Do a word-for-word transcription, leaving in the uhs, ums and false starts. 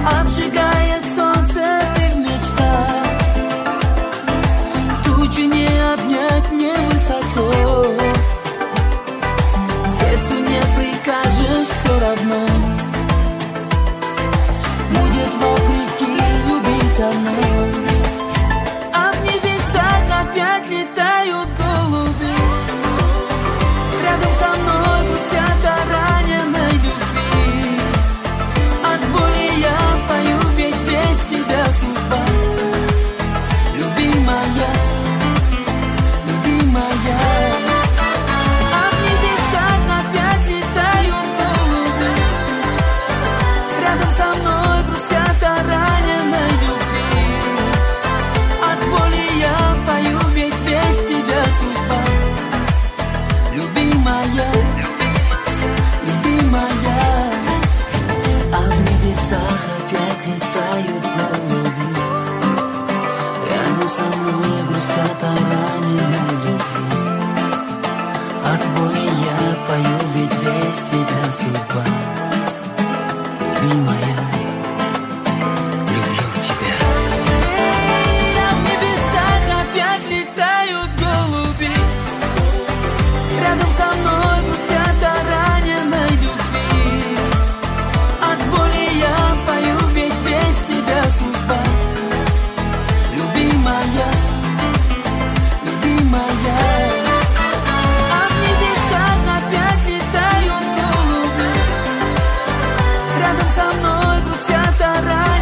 Обжигает солнце ты в мечтах, тучи не обнять невысоко, сердцу не прикажешь, все равно будет вопреки любить одно. А в небесах опять летают голуби, рядом со мной грустят о раненой любви. От боли я пою, ведь без тебя судьба. Любимая, любимая. А в небесах опять летают голуби, рядом со мной грустят о раненой любви. От боли я пою, ведь без тебя судьба. Любимая, любимая. А в небесах опять летают голуби, рядом со мной грустят о раненой любви. От боли я пою, ведь без тебя судьба. Любимая, люблю тебя. А в небесах опять летают голуби, рядом со мной грустят о раненой любви. От боли я пою, ведь без тебя судьба. Любимая, любимая. А в небесах опять летают голуби, рядом со мной грустят о раненой любви.